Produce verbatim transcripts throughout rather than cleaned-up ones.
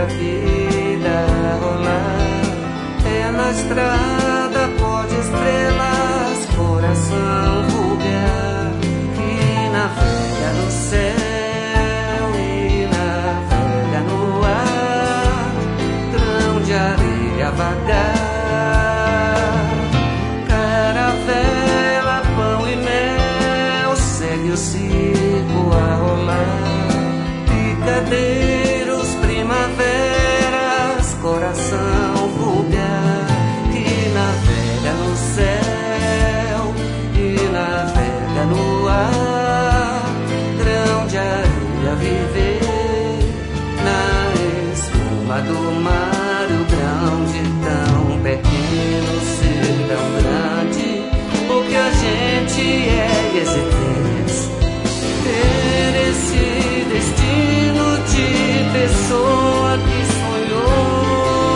a vida rolar. É na estrada, pó de estrelas, coração vulgar que navega no céu e navega no ar, grão de areia vagar. Caravela, pão e mel, segue o circo a rolar. Picadeiros, primaveras, coração vulgar que navega no céu e navega no ar, grão de areia viver na espuma do mar, o grão de tão pequeno ser tão grande, o que a gente é e existência, ter esse destino de pessoa que sonhou.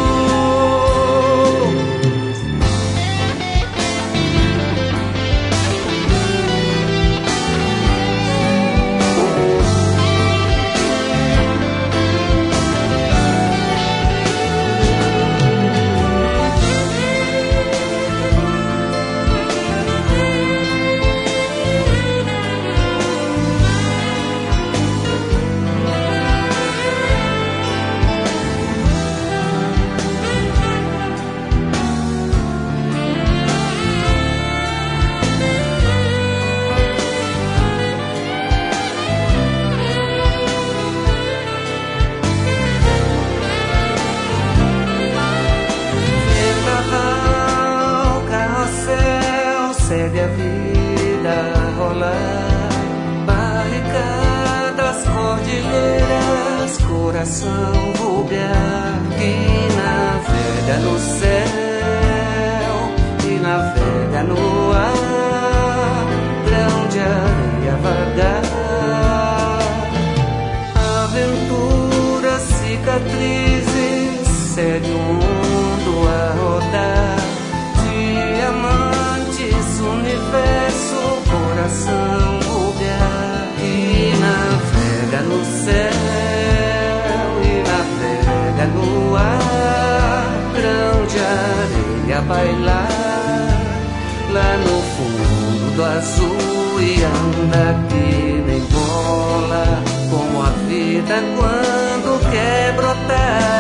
Segue a vida rolar, barricadas, cordilheiras, coração vulgar que navega no céu e navega no ar, grão de areia vagar. Aventuras, cicatrizes, segue o mundo a rodar. Diamantes, universo, coração vulgar que navega no céu e navega no ar, grão de areia bailar lá no fundo do azul e anda que nem bola, como a vida quando quer brotar.